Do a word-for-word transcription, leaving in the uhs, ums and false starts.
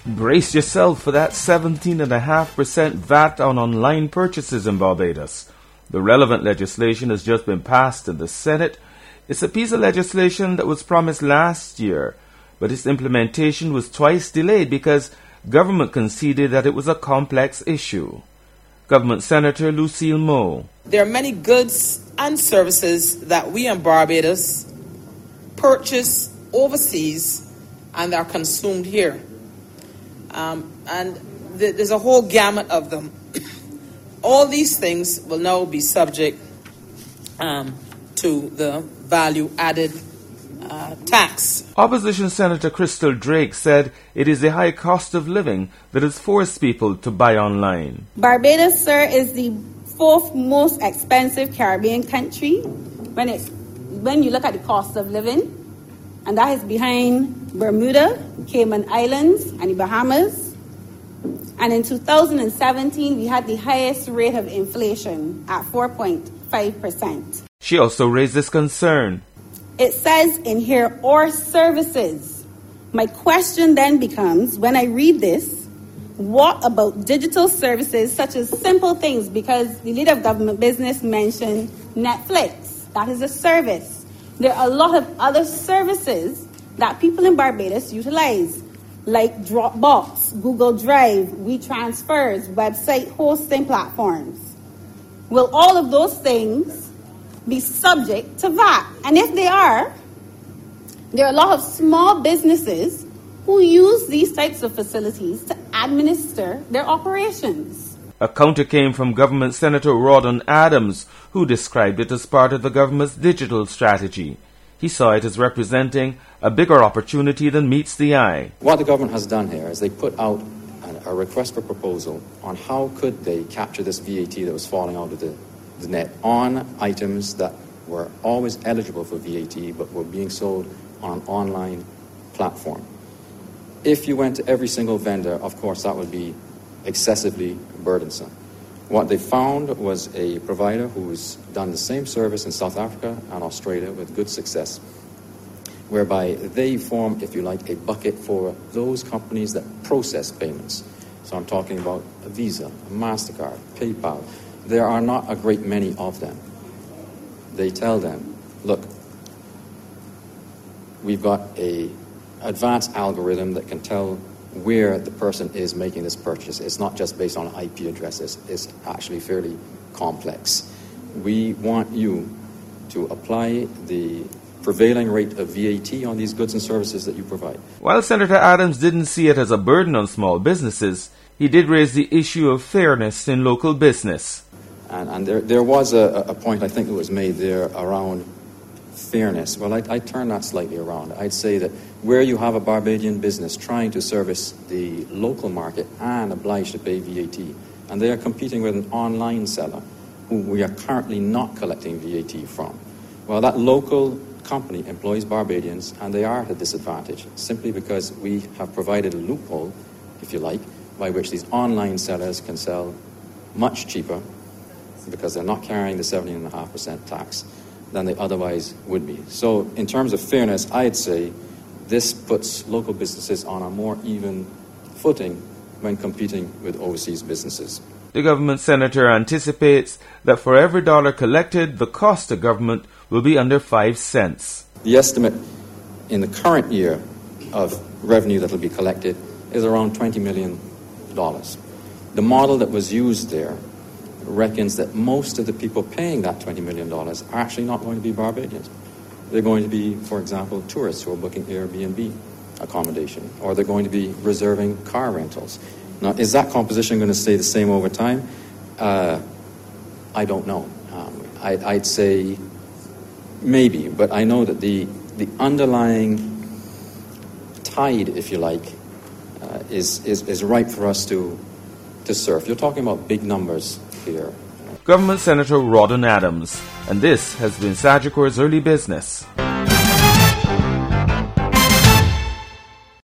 Brace yourself for that seventeen point five percent V A T on online purchases in Barbados. The relevant legislation has just been passed in the Senate. It's a piece of legislation that was promised last year, but its implementation was twice delayed because government conceded that it was a complex issue. Government Senator Lucille Moe. There are many goods and services that we in Barbados purchase overseas and are consumed here. Um, and th- there's a whole gamut of them. All these things will now be subject um, to the value-added uh, tax. Opposition Senator Crystal Drake said it is the high cost of living that has forced people to buy online. Barbados, sir, is the fourth most expensive Caribbean country when it's when you look at the cost of living. And that is behind Bermuda, Cayman Islands, and the Bahamas. And in two thousand seventeen, we had the highest rate of inflation at four point five percent. She also raised this concern. It says in here, or services. My question then becomes, when I read this, what about digital services such as simple things? Because the leader of government business mentioned Netflix. That is a service. There are a lot of other services that people in Barbados utilize, like Dropbox, Google Drive, WeTransfers, website hosting platforms. Will all of those things be subject to V A T? And if they are, there are a lot of small businesses who use these types of facilities to administer their operations. A counter came from Government Senator Rawdon Adams, who described it as part of the government's digital strategy. He saw it as representing a bigger opportunity than meets the eye. What the government has done here is they put out a request for proposal on how could they capture this V A T that was falling out of the, the net on items that were always eligible for V A T but were being sold on an online platform. If you went to every single vendor, of course, that would be excessively burdensome. What they found was a provider who's done the same service in South Africa and Australia with good success, whereby they form, if you like, a bucket for those companies that process payments. So I'm talking about a Visa, a MasterCard, PayPal. There are not a great many of them. They tell them, look, we've got a advanced algorithm that can tell where the person is making this purchase. It's not just based on I P addresses. It's actually fairly complex. We want you to apply the prevailing rate of V A T on these goods and services that you provide. While Senator Adams didn't see it as a burden on small businesses, he did raise the issue of fairness in local business. And, and there, there was a, a point, I think, that was made there around fairness. Well, I, I turn that slightly around. I'd say that where you have a Barbadian business trying to service the local market and obliged to pay V A T, and they are competing with an online seller who we are currently not collecting V A T from, well, that local company employs Barbadians, and they are at a disadvantage simply because we have provided a loophole, if you like, by which these online sellers can sell much cheaper because they're not carrying the seventeen point five percent tax than they otherwise would be. So in terms of fairness, I'd say this puts local businesses on a more even footing when competing with overseas businesses. The government senator anticipates that for every dollar collected, the cost to government will be under five cents. The estimate in the current year of revenue that will be collected is around twenty million dollars. The model that was used there reckons that most of the people paying that twenty million dollars are actually not going to be Barbadians. They're going to be, for example, tourists who are booking Airbnb accommodation, or they're going to be reserving car rentals. Now, is that composition going to stay the same over time? Uh, I don't know. Um, I, I'd say maybe, but I know that the, the underlying tide, if you like, uh, is, is, is ripe for us to, to surf. You're talking about big numbers here. Government Senator Rawdon Adams, and this has been Sagicor's Early Business.